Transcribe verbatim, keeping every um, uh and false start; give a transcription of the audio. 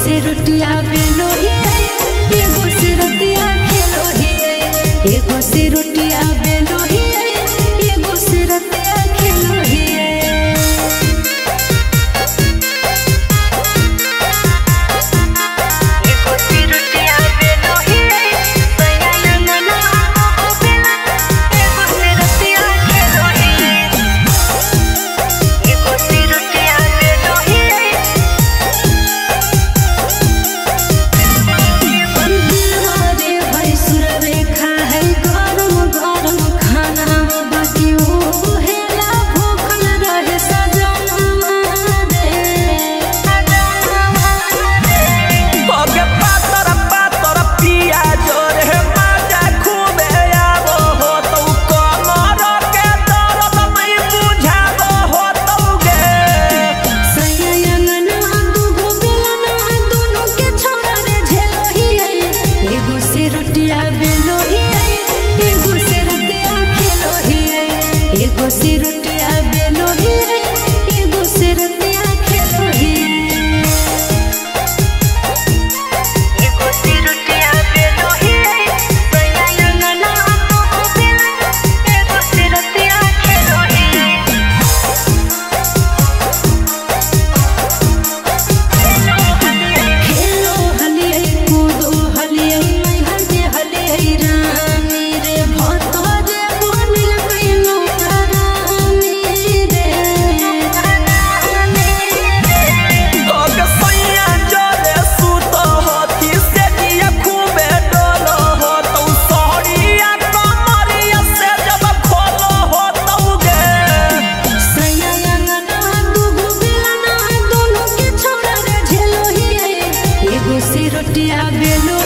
से रोटिया बेलो ही एगो से रोटिया खेलो ही एगो से रोटिया बेलो ही एगो से रोटिया खेलो ही एगो से रोटिया बेलो ही एगो से रोटिया खेलो ही एगो से रोटिया बेलो ही सैया अंगना को बेला एगो से रोटिया खेलो ही खेलो हलिए कूदो हलिए मैं हलिए हलिए रानी रे भतो रे बोनिल कइनो रोटिया बेलो